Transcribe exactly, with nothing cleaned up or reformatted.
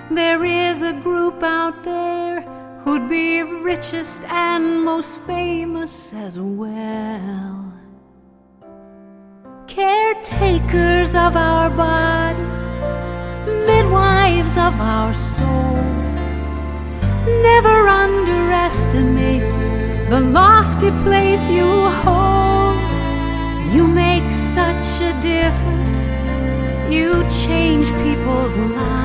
There is a group out there who'd be richest and most famous as well. Caretakers of our bodies, midwives of our souls. Never underestimate the lofty place you hold. You make such a difference. You change people's lives.